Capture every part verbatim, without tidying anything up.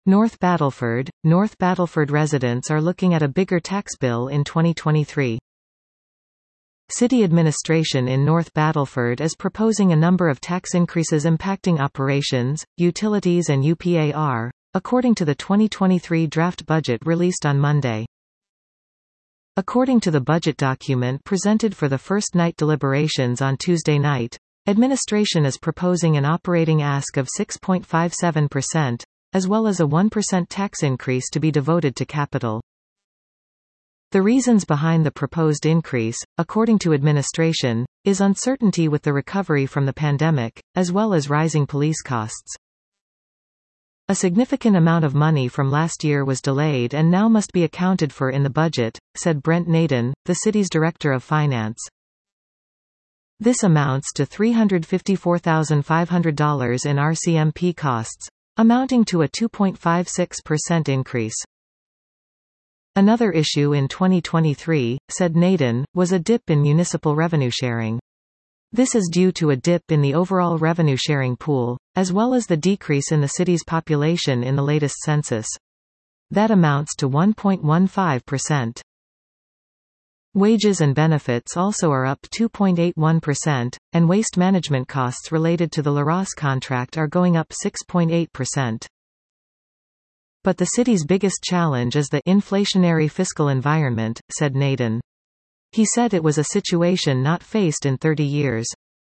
North Battleford. North Battleford residents are looking at a bigger tax bill in twenty twenty-three. City administration in North Battleford is proposing a number of tax increases impacting operations, utilities and U P A R, according to the twenty twenty-three draft budget released on Monday. According to the budget document presented for the first night deliberations on Tuesday night, administration is proposing an operating ask of six point five seven percent, as well as a one percent tax increase to be devoted to capital. The reasons behind the proposed increase, according to administration, is uncertainty with the recovery from the pandemic, as well as rising police costs. A significant amount of money from last year was delayed and now must be accounted for in the budget, said Brent Naden, the city's director of finance. This amounts to three hundred fifty-four thousand five hundred dollars in R C M P costs, amounting to a two point five six percent increase. Another issue in twenty twenty-three, said Naden, was a dip in municipal revenue sharing. This is due to a dip in the overall revenue sharing pool, as well as the decrease in the city's population in the latest census. That amounts to one point one five percent. Wages and benefits also are up two point eight one percent, and waste management costs related to the LaRosse contract are going up six point eight percent. But the city's biggest challenge is the inflationary fiscal environment, said Naden. He said it was a situation not faced in thirty years.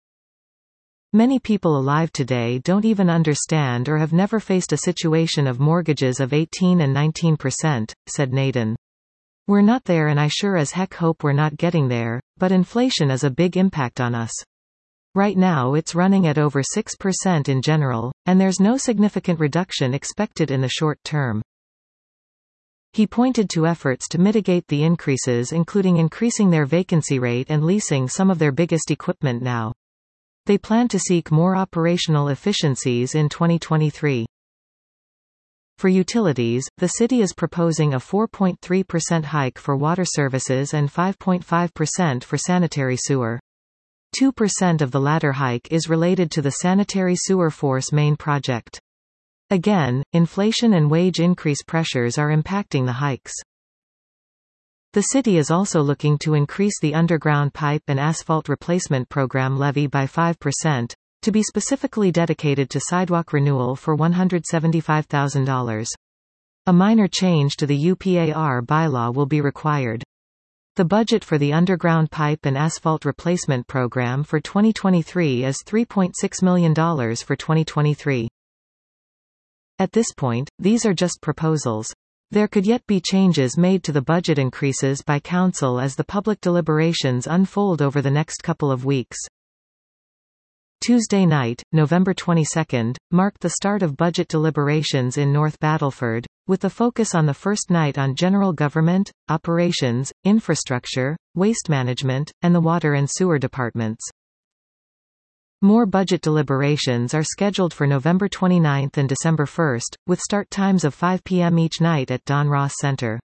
Many people alive today don't even understand or have never faced a situation of mortgages of eighteen and nineteen percent, said Naden. We're not there and I sure as heck hope we're not getting there, but inflation is a big impact on us. Right now it's running at over six percent in general, and there's no significant reduction expected in the short term. He pointed to efforts to mitigate the increases, including increasing their vacancy rate and leasing some of their biggest equipment now. They plan to seek more operational efficiencies in twenty twenty-three. For utilities, the city is proposing a four point three percent hike for water services and five point five percent for sanitary sewer. two percent of the latter hike is related to the sanitary sewer force main project. Again, inflation and wage increase pressures are impacting the hikes. The city is also looking to increase the underground pipe and asphalt replacement program levy by five percent, to be specifically dedicated to sidewalk renewal for one hundred seventy-five thousand dollars. A minor change to the U P A R bylaw will be required. The budget for the underground pipe and asphalt replacement program for twenty twenty-three is three point six million dollars for twenty twenty-three. At this point, these are just proposals. There could yet be changes made to the budget increases by council as the public deliberations unfold over the next couple of weeks. Tuesday night, November twenty-second, marked the start of budget deliberations in North Battleford, with the focus on the first night on general government, operations, infrastructure, waste management, and the water and sewer departments. More budget deliberations are scheduled for November twenty-ninth and December first, with start times of five p m each night at Don Ross Center.